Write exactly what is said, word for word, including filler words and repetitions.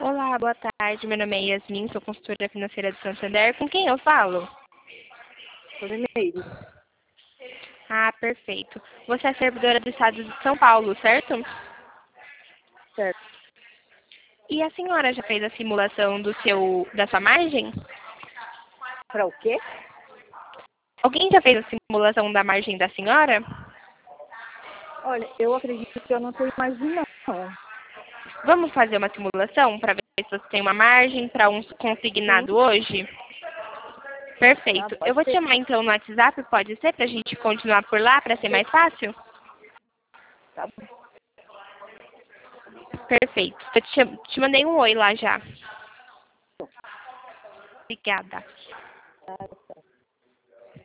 Olá, boa tarde. Meu nome é Yasmin, sou consultora financeira de Santander. Com quem eu falo? Primeiro, Ah, perfeito. Você é servidora do estado de São Paulo, certo? certo. E a senhora já fez a simulação do seu, da sua margem? Para o quê? Alguém já fez a simulação da margem da senhora? Olha, eu acredito que eu não tenho margem, não. Vamos fazer uma simulação para ver se você tem uma margem para um Sim, consignado hoje? tá, Perfeito. Eu pode vou te ser. chamar então no WhatsApp, pode ser, para a gente continuar por lá, para ser mais fácil? Tá bom. Perfeito. Eu te, cham- te mandei um oi lá já. Obrigada. Tá, tá.